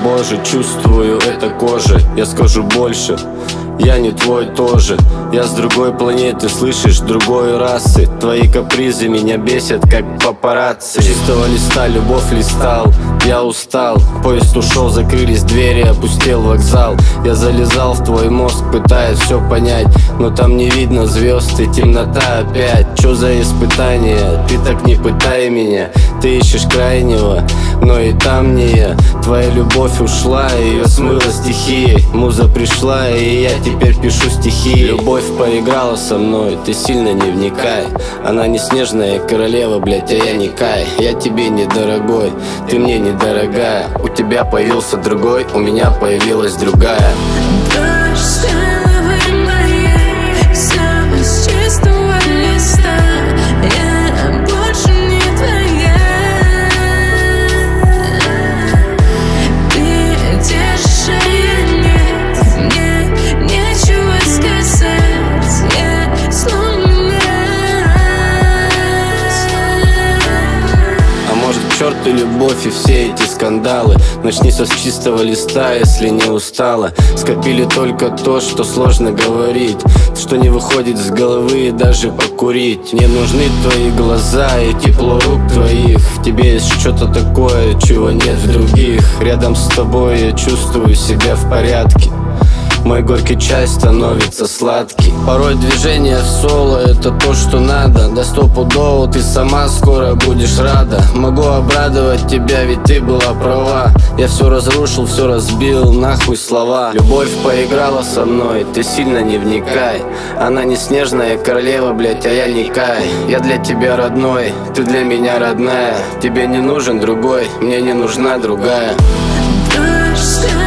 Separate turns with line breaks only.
боже, чувствую это кожей. Я скажу больше, я не твой тоже. Я с другой планеты, слышишь, другой расы. Твои капризы меня бесят, как папарацци. Чистого листа любовь листал, я устал. Поезд ушел, закрылись двери, опустел вокзал. Я залезал в твой мозг, пытаясь все понять, но там не видно звезд и темнота опять. Чё за испытание? Ты так не пытай меня. Ты ищешь крайнего, но и там не я. Твоя любовь ушла, ее смыла стихией. Муза пришла, и я теперь пишу стихи. Любовь поиграла со мной, ты сильно не вникай. Она не снежная королева, блять, а я не Кай. Я тебе недорогой, ты мне недорогая. У тебя появился другой, у меня появилась другая. К черту любовь и все эти скандалы. Начни с чистого листа, если не устала. Скопили только то, что сложно говорить, что не выходит с головы и даже покурить. Мне нужны твои глаза и тепло рук твоих. В тебе есть что-то такое, чего нет в других. Рядом с тобой я чувствую себя в порядке. Мой горький чай становится сладкий. Порой движение в соло — это то, что надо. Да стопудово ты сама скоро будешь рада. Могу обрадовать тебя, ведь ты была права. Я все разрушил, все разбил, нахуй слова. Любовь поиграла со мной, ты сильно не вникай. Она не снежная королева, блять, а я не Кай. Я для тебя родной, ты для меня родная. Тебе не нужен другой, мне не нужна другая.